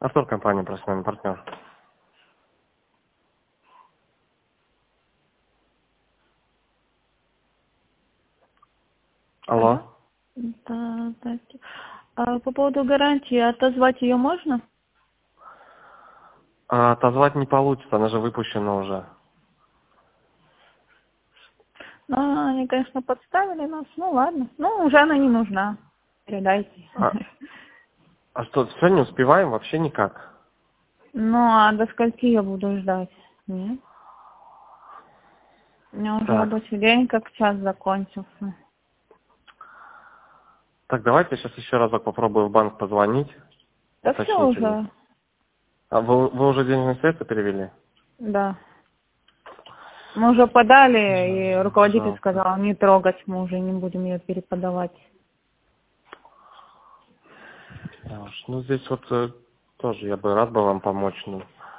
Артур, компания «Профессиональный партнер». Алло. Алло. Да, здрасте. По поводу гарантии, отозвать ее можно? Отозвать не получится, она же выпущена уже. Ну, они, конечно, подставили нас. Ну, ладно. Ну, уже она не нужна. Передайте. А что, все не успеваем? Вообще никак? Ну, а до скольки я буду ждать? Нет? У меня уже Так, рабочий день как час закончился. так давайте сейчас еще разок попробую в банк позвонить, Да все уточнить у них. уже. А вы уже денежные средства перевели? Да. Мы уже подали, и руководитель Жалко. сказал, не трогать, мы уже не будем ее переподавать. Да уж, ну здесь вот тоже я бы рад был вам помочь, но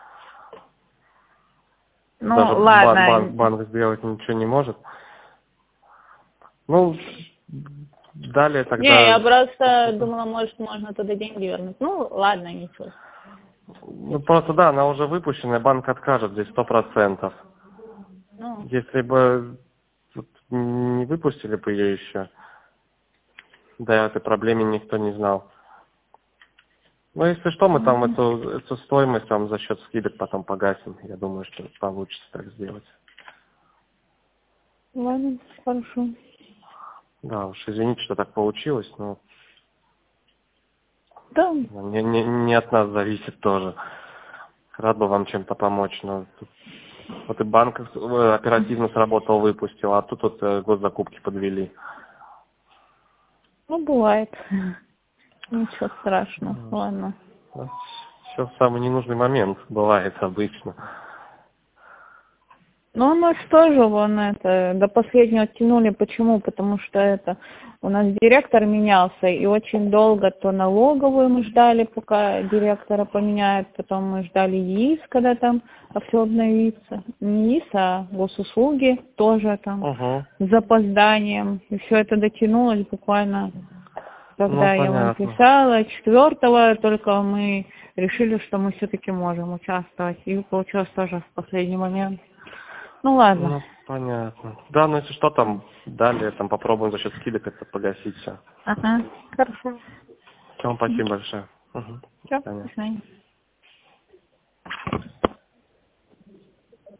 Ну, даже ладно. банк сделать ничего не может. Ну, далее Не, тогда... я просто думала, может, можно туда деньги вернуть. Ну, ладно, ничего. Ну, просто да, она уже выпущена, банк откажет здесь 100%. Ну, Если бы вот не выпустили бы ее еще, да, этой проблеме никто не знал. Но если что, мы там эту стоимость вам за счет скидок потом погасим. Я думаю, что получится так сделать. ладно, хорошо. Да уж, извините, что так получилось, но Да, не от нас зависит тоже. Рад бы вам чем-то помочь, но тут вот и банк оперативно сработал, выпустил, а тут вот госзакупки подвели. ну, бывает. Ничего страшного, ладно. Все в самый ненужный момент бывает обычно. Ну, у нас тоже вон это, до последнего оттянули. Почему? Потому что это, у нас директор менялся, и очень долго то налоговую мы ждали, пока директора поменяют, потом мы ждали ЕИС, когда там все обновится. Не ЕИС, а госуслуги тоже там Угу. с запозданием. И все это дотянулось буквально, Ну, когда я вам понятно. писала, 4-го, только мы решили, что мы все-таки можем участвовать. И получилось тоже в последний момент. Ну ладно. Ну, понятно. Да, ну если что, там далее там попробуем за счет скидок это погасить все. Ага, хорошо. Вам спасибо большое. Угу. До Все, свидания. до свидания.